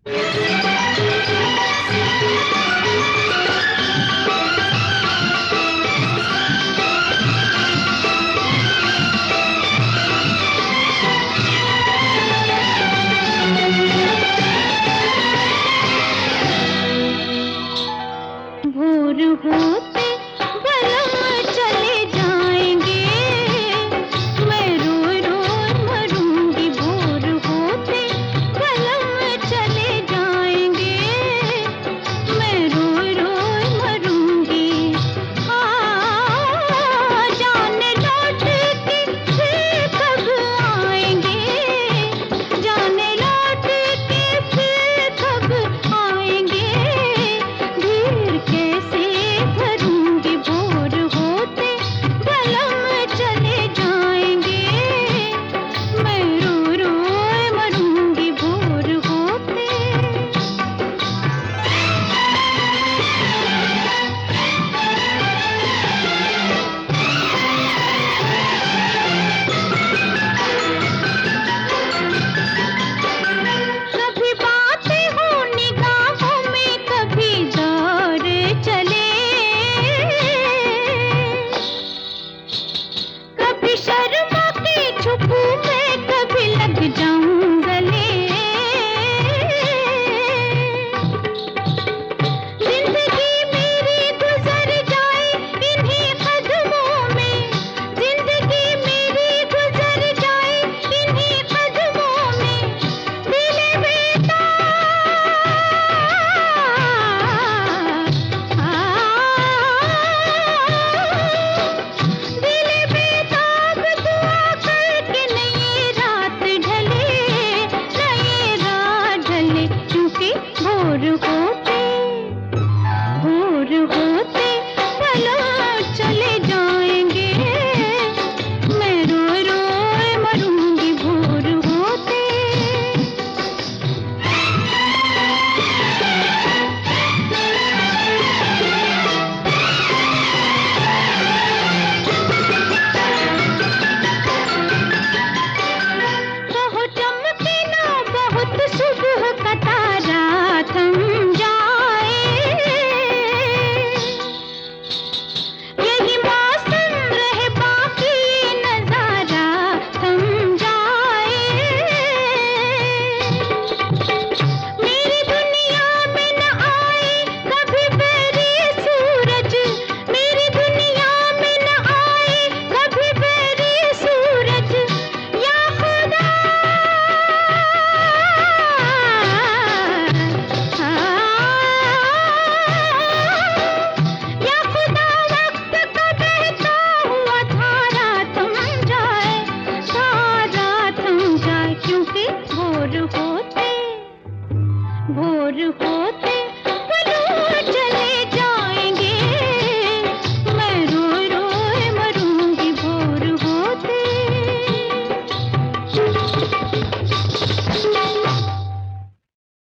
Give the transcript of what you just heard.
भोर होते बलम चले जाएंगे, मैं रोई रोई मरूंगी। भोर होते बलम चले जाएंगे, मैं रोई रोई मरूंगी। जाने लौट के फिर कब आएंगे, जाने लौट के फिर कब आएंगे। धीर कैसे भरूंगी, भोर होते बलम चले जाएंगे, मैं रो रो मरूंगी। भोर होते कभी बातें हो निगाहों में, कभी दौर चले, कभी शर्मा के छुपूं मैं, कभी लग जाऊं गले। जिंदगी मेरी गुजर जाए इन्हीं कदमों में, जिंदगी मेरी गुजर जाए इन्हीं कदमों में। दिल बेताब दुआ करके नई रात ढले, नई रात ढले। क्योंकि भोर होते पलक चले जाएंगे, मैं रोई रोई मरूंगी। भोर होते कहो चमके ना बहुत सुबह का तारा, थम जाए यही मौसम रहे, बाकी नजारा थम जाए। मेरी दुनिया में न आए कभी बैरी सूरज, मेरी दुनिया में न आए कभी बैरी सूरज। या खुदा या खुदा वक्त का बहता हुआ धारा थम जाए, धारा थम जाए। क्योंकि भोर होते